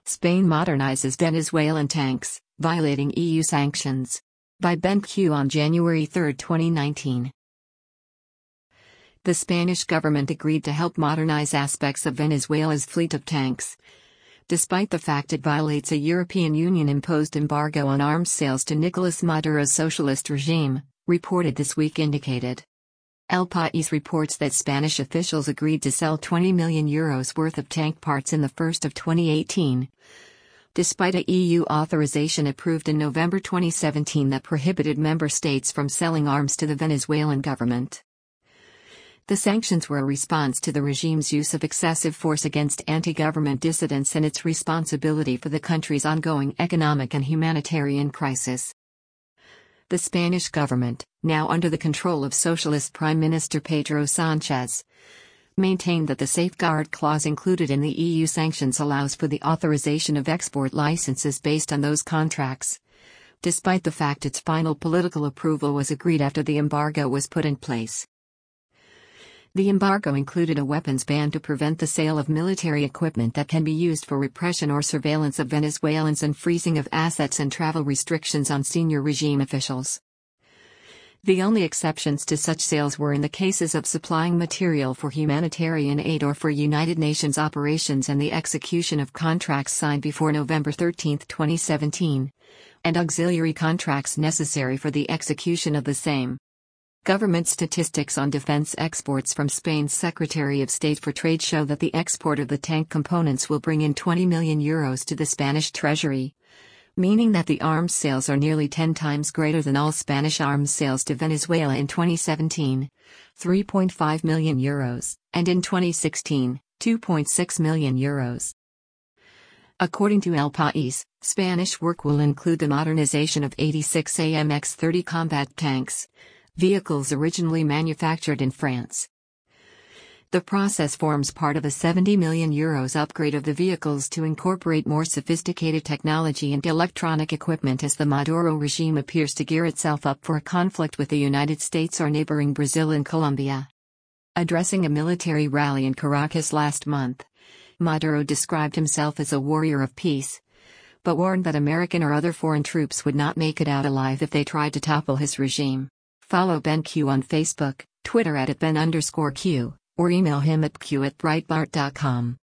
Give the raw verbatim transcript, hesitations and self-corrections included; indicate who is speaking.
Speaker 1: Spain modernizes Venezuelan tanks, violating E U sanctions. By Ben Q on January third, twenty nineteen. The Spanish government agreed to help modernize aspects of Venezuela's fleet of tanks, despite the fact it violates a European Union-imposed embargo on arms sales to Nicolas Maduro's socialist regime, reported This Week indicated. El País reports that Spanish officials agreed to sell twenty million euros worth of tank parts in the first of twenty eighteen, despite a E U authorization approved in November twenty seventeen that prohibited member states from selling arms to the Venezuelan government. The sanctions were a response to the regime's use of excessive force against anti-government dissidents and its responsibility for the country's ongoing economic and humanitarian crisis. The Spanish government, now under the control of Socialist Prime Minister Pedro Sanchez, maintained that the safeguard clause included in the E U sanctions allows for the authorization of export licenses based on those contracts, despite the fact its final political approval was agreed after the embargo was put in place. The embargo included a weapons ban to prevent the sale of military equipment that can be used for repression or surveillance of Venezuelans and freezing of assets and travel restrictions on senior regime officials. The only exceptions to such sales were in the cases of supplying material for humanitarian aid or for United Nations operations and the execution of contracts signed before November thirteenth, twenty seventeen, and auxiliary contracts necessary for the execution of the same. Government statistics on defense exports from Spain's Secretary of State for Trade show that the export of the tank components will bring in twenty million euros to the Spanish treasury, meaning that the arms sales are nearly ten times greater than all Spanish arms sales to Venezuela in twenty seventeen, three point five million euros, and in twenty sixteen, two point six million euros. According to El País, Spanish work will include the modernization of eighty-six A M X thirty combat tanks, vehicles originally manufactured in France. The process forms part of a seventy million euros upgrade of the vehicles to incorporate more sophisticated technology and electronic equipment as the Maduro regime appears to gear itself up for a conflict with the United States or neighboring Brazil and Colombia. Addressing a military rally in Caracas last month, Maduro described himself as a warrior of peace, but warned that American or other foreign troops would not make it out alive if they tried to topple his regime. Follow Ben Q on Facebook, Twitter at Ben underscore Q, or email him at q at breitbart dot com.